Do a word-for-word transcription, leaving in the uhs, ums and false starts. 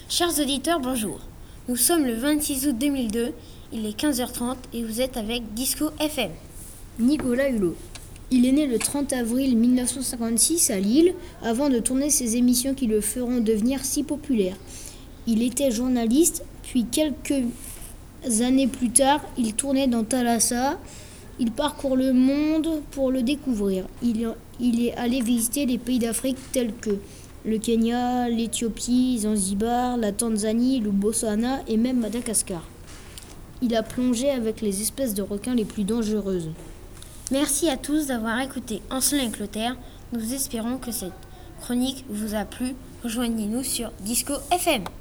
Chers auditeurs, bonjour. Nous sommes le vingt-six août deux mille deux, il est quinze heures trente et vous êtes avec Disco F M. Nicolas Hulot. Il est né le trente avril mille neuf cent cinquante-six à Lille avant de tourner ses émissions qui le feront devenir si populaire. Il était journaliste, puis quelques années plus tard, il tournait dans Thalassa. Il parcourt le monde pour le découvrir. Il, il est allé visiter les pays d'Afrique tels que le Kenya, l'Éthiopie, Zanzibar, la Tanzanie, le Botswana et même Madagascar. Il a plongé avec les espèces de requins les plus dangereuses. Merci à tous d'avoir écouté Ancelin et Clotaire. Nous espérons que cette chronique vous a plu. Rejoignez-nous sur Disco F M.